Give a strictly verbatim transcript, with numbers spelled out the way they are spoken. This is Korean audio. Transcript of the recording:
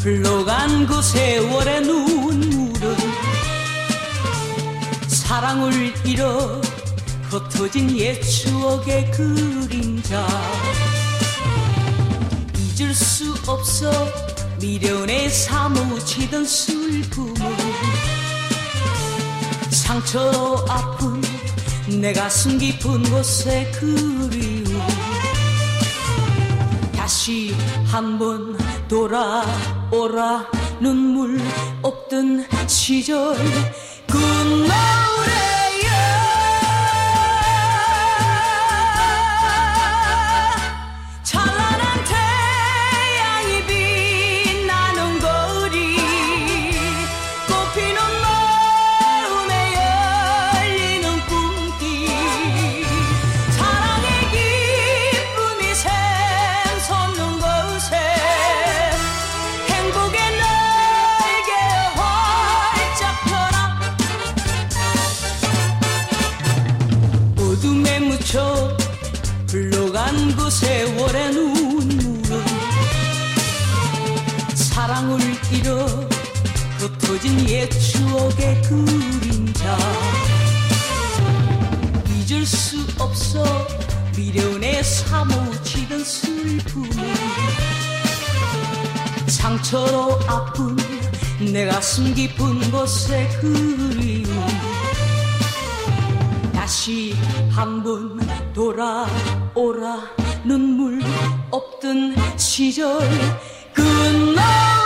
흘러간 그 세월의 눈물은 사랑을 잃어 흩어진 옛 추억의 그림자. 잊을 수 없어 미련에 사무치던 슬픔은 상처로 아픈 내 가슴 깊은 곳에 그리움. 다시 한번 돌아오라 눈물 없던 시절 그 노래야. 찬란한 태양이 빛나는 거리 꽃피는 마음에 열리는 꿈길 사랑의 기쁨이 샘솟는 곳에 행복의 날개 활짝 펴라. 어둠에 묻혀 흘러간 그 세월의 눈물은 사랑을 잃어 흩어진 옛 추억의 그림자. 잊을 수 없어 미련에 사무치던 슬픔은 상처로 아픈 내 가슴 깊은 곳에 그리움. 다시 한번 돌아오라 눈물 없던 시절 그 날